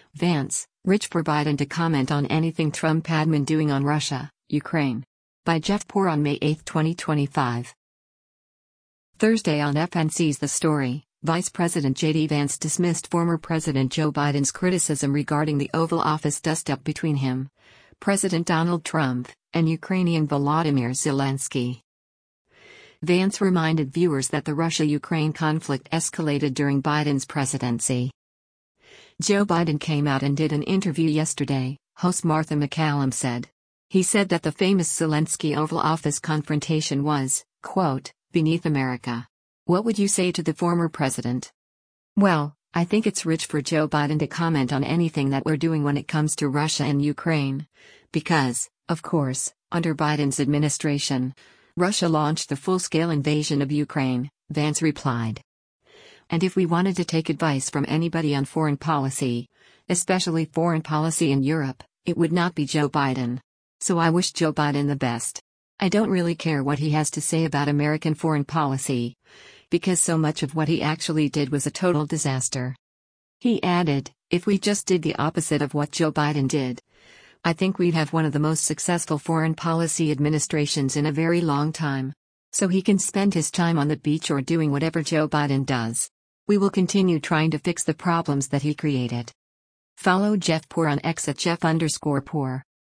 Vance, rich for Biden to comment on anything Trump admin doing on Russia, Ukraine. By Jeff Poor on May 8, 2025. Thursday on FNC's The Story, Vice President J.D. Vance dismissed former President Joe Biden's criticism regarding the Oval Office dust-up between him, President Donald Trump, and Ukrainian Volodymyr Zelensky. Vance reminded viewers that the Russia-Ukraine conflict escalated during Biden's presidency. Joe Biden came out and did an interview yesterday, host Martha MacCallum said. He said that the famous Zelensky Oval Office confrontation was, quote, beneath America. What would you say to the former president? Well, I think it's rich for Joe Biden to comment on anything that we're doing when it comes to Russia and Ukraine. Because, of course, under Biden's administration, Russia launched the full-scale invasion of Ukraine, Vance replied. And if we wanted to take advice from anybody on foreign policy, especially foreign policy in Europe, it would not be Joe Biden. So I wish Joe Biden the best. I don't really care what he has to say about American foreign policy, because so much of what he actually did was a total disaster. He added, if we just did the opposite of what Joe Biden did, I think we'd have one of the most successful foreign policy administrations in a very long time. So he can spend his time on the beach or doing whatever Joe Biden does. We will continue trying to fix the problems that he created. Follow Jeff Poor on X at Jeff_Poor.